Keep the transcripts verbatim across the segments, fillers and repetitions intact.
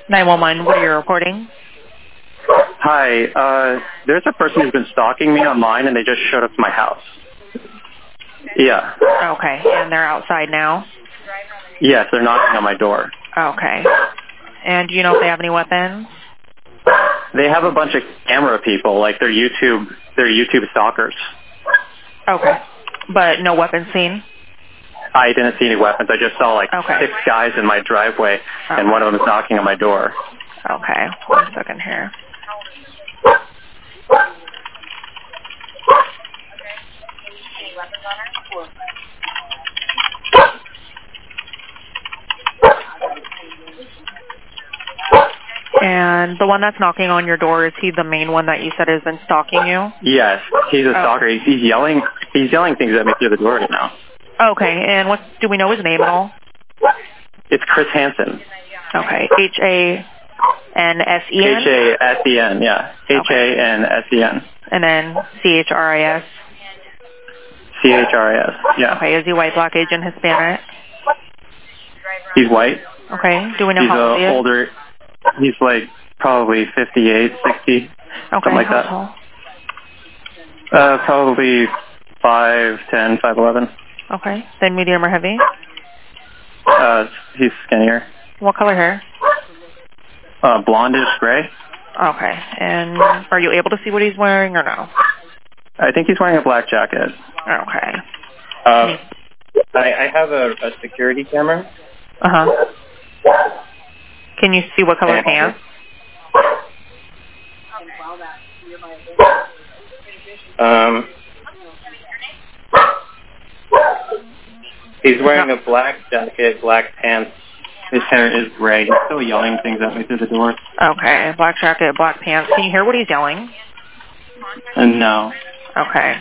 nine one one, what are you reporting? Hi, uh, there's a person who's been stalking me online and they just showed up to my house. Yeah. Okay, and they're outside now? Yes, they're knocking on my door. Okay. And do you know if they have any weapons? They have a bunch of camera people, like they're YouTube, they're YouTube stalkers. Okay. But no weapons seen? I didn't see any weapons. I just saw like okay. six guys in my driveway, okay. and one of them is knocking on my door. Okay, one second here. And the one that's knocking on your door, is he the main one that you said has been stalking you? Yes, he's a oh. stalker. He's, he's yelling. He's yelling things at me through the door right now. Okay, and what do we know his name at all? It's Chris Hansen. Okay, H A N S E N? H A S E N, yeah. H A N S E N. And then C H R I S? C H R I S, yeah. Okay, is he white, black, Asian, Hispanic? He's white. Okay, do we know he's how old he is? He's older. He's like probably fifty-eight, sixty, okay, something like how that. tall? Uh, probably five ten, five eleven. Okay, then medium or heavy? Uh, he's skinnier. What color hair? Uh, blondish gray. Okay, and are you able to see what he's wearing or no? I think he's wearing a black jacket. Okay. Uh, I, I have a, a security camera. Uh-huh. Can you see what color pants? Um, he's wearing a black jacket, black pants. His hair is gray. He's still yelling things at me through the door. Okay, black jacket, black pants. Can you hear what he's yelling? Uh, no. Okay.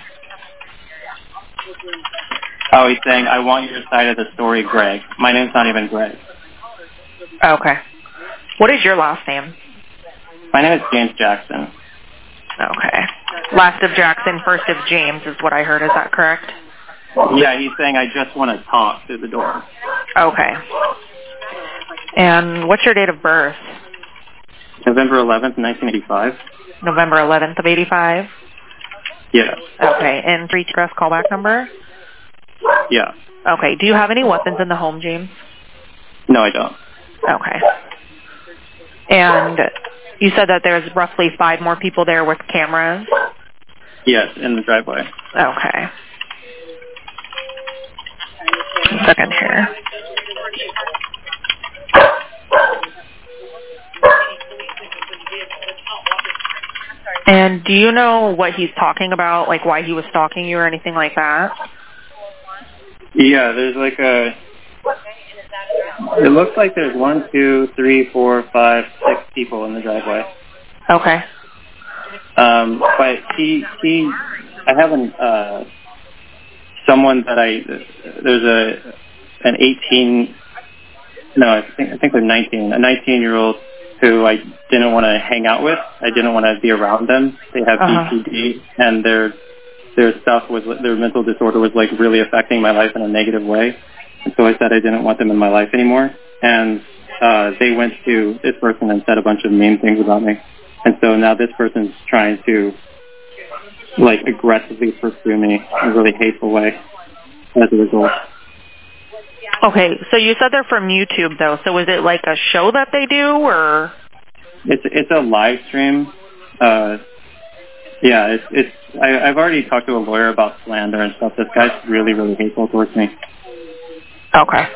Oh, he's saying, I want your side of the story, Greg. My name's not even Greg. Okay. What is your last name? My name is James Jackson. Okay. Last of Jackson, first of James is what I heard. Is that correct? Yeah, he's saying, I just want to talk through the door. Okay. And what's your date of birth? November eleventh, nineteen eighty-five. November eleventh of eighty-five? Yeah. Okay. And three address callback number? Yeah. Okay. Do you have any weapons in the home, James? No, I don't. Okay. And you said that there's roughly five more people there with cameras? Yes, in the driveway. Okay. A second here. And do you know what he's talking about, like why he was stalking you or anything like that? Yeah, there's like a... It looks like there's one, two, three, four, five, six people in the driveway. Okay. Um, but he, he, I have an, uh, someone that I, there's a, an eighteen, no, I think, I think they're nineteen, a nineteen year old who I didn't want to hang out with. I didn't want to be around them. They have uh-huh. B P D and their, their stuff was, their mental disorder was like really affecting my life in a negative way. And so I said I didn't want them in my life anymore. And uh, they went to this person and said a bunch of mean things about me. And so now this person's trying to, like, aggressively pursue me in a really hateful way as a result. Okay, so you said they're from YouTube, though. So is it like a show that they do, or? It's it's a live stream. Uh, yeah, it's, it's I, I've already talked to a lawyer about slander and stuff. This guy's really, really hateful towards me. Okay.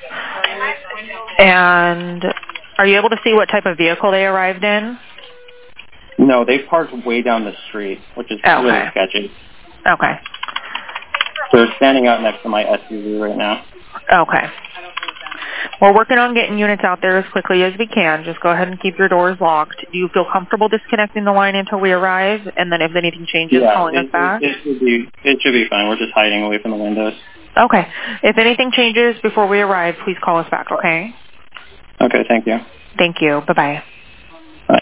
And are you able to see what type of vehicle they arrived in? No, they parked way down the street, which is okay. really sketchy. Okay. So they're standing out next to my S U V right now. Okay. We're working on getting units out there as quickly as we can. Just go ahead and keep your doors locked. Do you feel comfortable disconnecting the line until we arrive? And then if anything changes, yeah, calling it, us back? It, it, should be, it should be fine. We're just hiding away from the windows. Okay. If anything changes before we arrive, please call us back, okay? Okay, thank you. Thank you. Bye-bye. Bye.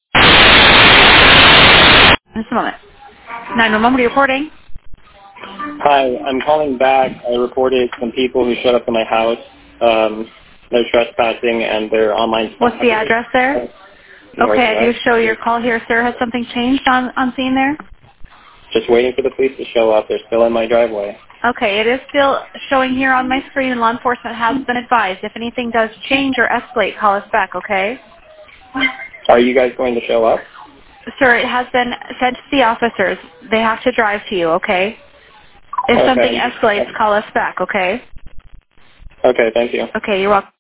Just a moment. nine one one, what are you reporting? Hi, I'm calling back. I reported some people who showed up to my house. Um, They're trespassing and they're online. What's the address there? Okay, I do show your call here, sir. Has something changed on, on scene there? Just waiting for the police to show up. They're still in my driveway. Okay, it is still showing here on my screen, and law enforcement has been advised. If anything does change or escalate, call us back, okay? Are you guys going to show up? Sir, it has been sent to the officers. They have to drive to you, okay? If Okay. something escalates, call us back, okay? Okay, thank you. Okay, you're welcome.